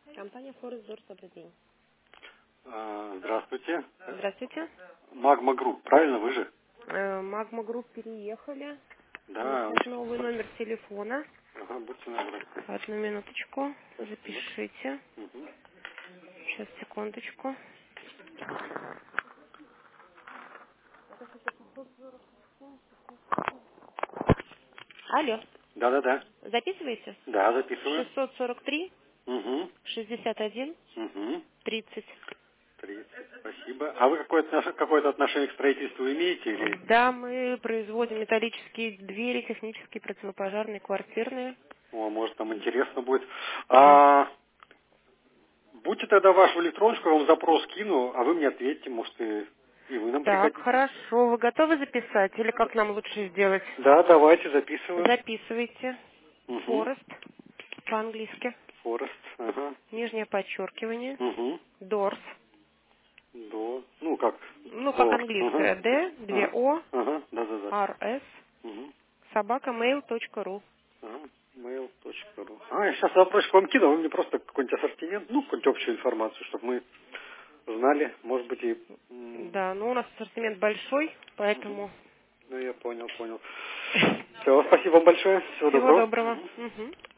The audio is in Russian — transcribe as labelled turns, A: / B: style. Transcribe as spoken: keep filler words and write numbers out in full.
A: Компания Forest Doors, добрый день.
B: А, Здравствуйте.
A: Здравствуйте.
B: Магма Групп, правильно, вы же?
A: Магма Групп переехали.
B: Да.
A: Носят новый номер телефона.
B: Ага, будьте добры.
A: Одну минуточку.
B: Спасибо.
A: Запишите.
B: Мгм.
A: Сейчас, секундочку. Алло.
B: Да-да-да.
A: Записываете?
B: Да, записываю.
A: шестьсот сорок три
B: Угу.
A: шестьдесят один
B: Угу.
A: тридцать.
B: тридцать. Спасибо. А вы какое-то, отнош- какое-то отношение к строительству имеете или?
A: Да, мы производим металлические двери, технические, противопожарные, квартирные.
B: О, может, там интересно будет.
A: Мгм.
B: А, будьте тогда вашу электроночку, я вам запрос кину, а вы мне ответьте, может, и, и вы нам
A: Так,
B: пригодитесь.
A: хорошо. Вы готовы записать или как нам лучше сделать?
B: Да, давайте, записываю.
A: Записывайте.
B: Угу.
A: Форест по-английски.
B: Форест. Ага.
A: Нижнее подчеркивание.
B: Угу.
A: Дорс.
B: До. Ну, как?
A: Ну, как
B: Дор. Ага.
A: английское. Д, две
B: Ага.
A: О,
B: Ага. Да-да-да.
A: Р, С,
B: Угу.
A: собака mail точка ру.
B: Ага. mail точка ру. А, я сейчас вопросик вам кину, вы мне просто какой-нибудь ассортимент, ну, какую-нибудь общую информацию, чтобы мы знали, может быть, и... м,
A: Да, ну у нас ассортимент большой,
B: мгм.
A: поэтому
B: Ну, я понял, понял. Все, спасибо вам большое. Всего
A: всего
B: доброго.
A: доброго.
B: Мгм.
A: Мгм.